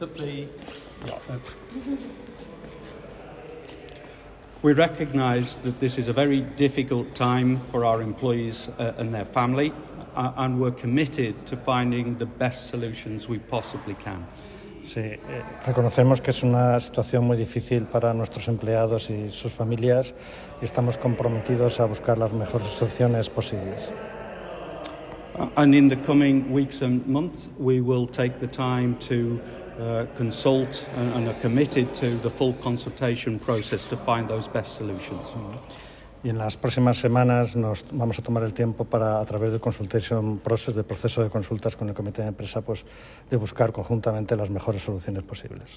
We recognise that this is a very difficult time for our employees and their family, and we're committed to finding the best solutions we possibly can. Sí, reconocemos que es una situación muy difícil para nuestros empleados y sus familias y estamos comprometidos a buscar las mejores soluciones posibles. And in the coming weeks and months, we will take the time to consult and are committed to the full consultation process to find those best solutions. Y en las próximas semanas nos vamos a tomar el tiempo para, a través del consultation process, del proceso de consultas con el comité de empresa, pues de buscar conjuntamente las mejores soluciones posibles.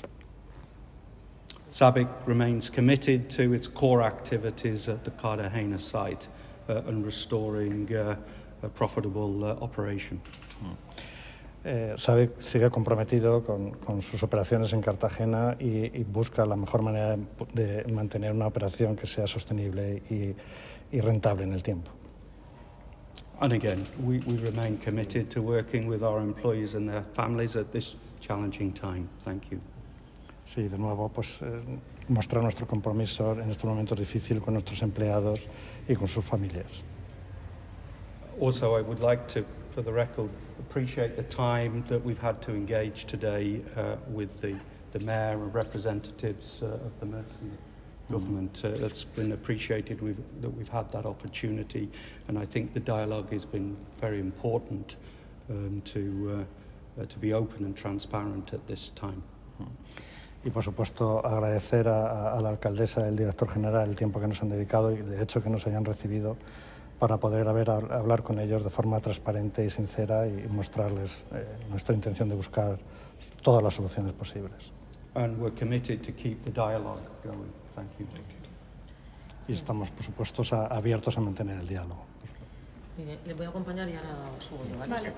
SABIC remains committed to its core activities at the Cartagena site and restoring a profitable operation. SABIC sigue comprometido con sus operaciones en Cartagena y busca la mejor manera de mantener una operación que sea sostenible y rentable en el tiempo. And again, we remain committed to working with our employees and their families at this challenging time. Thank you. Sí, de nuevo, pues mostrar nuestro compromiso en este momento difícil con nuestros empleados y con sus familias. Also, I would like to, for the record, appreciate the time that we've had to engage today with the Mayor and representatives of the Mercy government. It's been appreciated that we've had that opportunity, and I think the dialogue has been very important to be open and transparent at this time. Y por supuesto agradecer a la alcaldesa y al director general el tiempo que nos han dedicado y de hecho que nos hayan recibido para poder hablar con ellos de forma transparente y sincera y mostrarles nuestra intención de buscar todas las soluciones posibles. And we're committed to keep the dialogue going. Thank you. Y estamos, por supuesto, abiertos a mantener el diálogo. Le voy a acompañar y ahora subo yo, ¿vale?